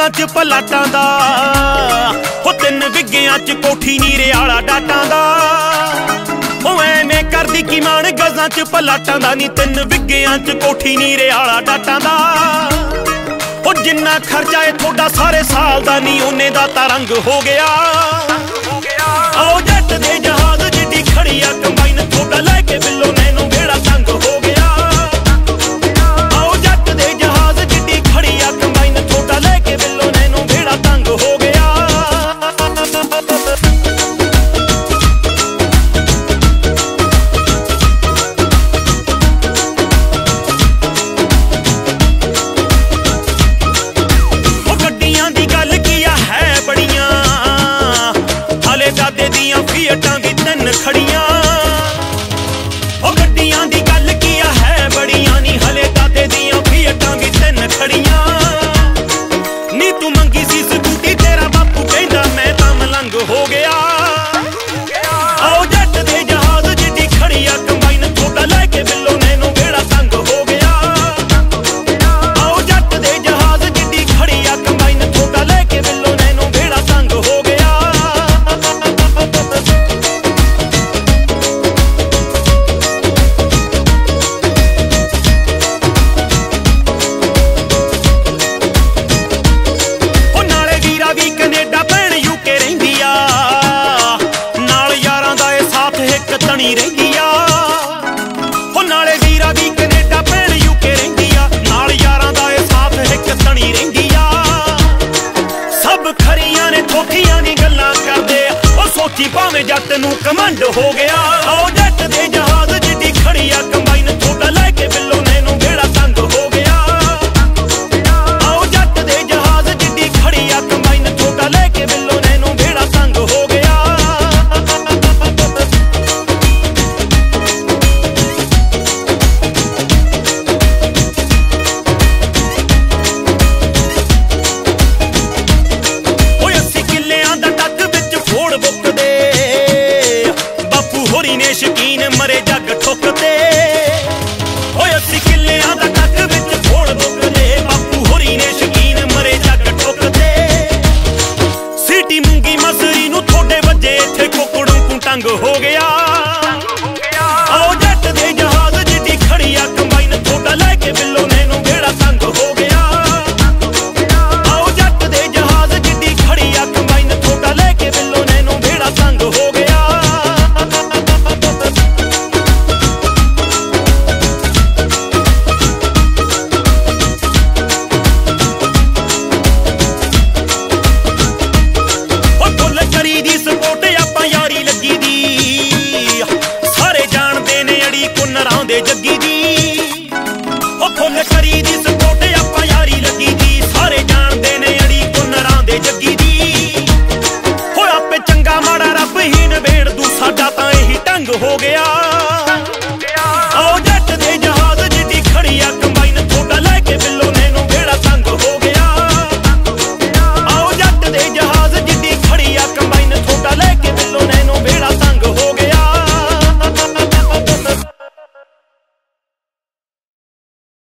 गजां च पलाटां दा हो 3 विग्गियां च कोठी नीरे आला डाटां दा ओ ऐवें करदी की मान गजां च पलाटां दा नी 3 विग्गियां च कोठी नीरे आला डाटां दा ओ जिन्ना खर्चा है थोड़ा सारे साल दा नी ओने दा तां रंग हो गया। आओ जट दे जहाज जिड्डी खड़ी आ कंबाइन थोड़ा लैके बिल्लो नैनू बेड़ा तंग हो गया। आओ जट दे जहाज जिड्डी खड़ी आ कंबाइन थोड़ा लैके बिल्लो नैनू बेड़ा तंग हो गया। ओ गड्डियां दी गल कीया है बड़ियां हाले दादे दियां फीयटां दी 3 खड़ियां। ओ गड्डियां दी गल कीया है बड़ियां नी हले दादे दियां फीयटां दी 3 खड़ियां। नी तू मंगी सी स्कूटी तेरा बापू कहंदा मैं तां मलंग हो गया। आओ जट दे जहाज जिड्डी खड़ी आ कंबाइन थोड़ा लैके बिल्लो नैनू बेड़ा तंग हो गया। आओ जट दे जहाज जिड्डी खड़ी आ कंबाइन थोड़ा लैके बिल्लो नैनू बेड़ा तंग हो गया। तणी रहिंदी आ हो नाले वीरा दी कनेडा भैण यूके रहिंदी आ नाल यारां दा ए साथ हिक तणी रहिंदी आ। सब खरियां ने थोखियां दी गल्लां करदे ओ सोची भावें जट नूं कमंड हो गया। आओ जट दे जहाज जिड्डी खड़ी आ कंबाइन थोड़ा लैके बिल्लो नैनू बेड़ा तंग हो गया। आओ जट दे जहाज जिड्डी खड़ी आ कंबाइन थोड़ा लैके बिल्लो नैनू बेड़ा तंग हो गया। शकीन मरे जग ठुकदे ओए 80 किल्लियां दा टक विच फोड़ बुकदे बापू होरी ने शकीन मरे जग ठुकदे। सीटी मूंगी मसरी नूं थोड़े वजे इत्थे कुकड़ों कू टंग हो गया।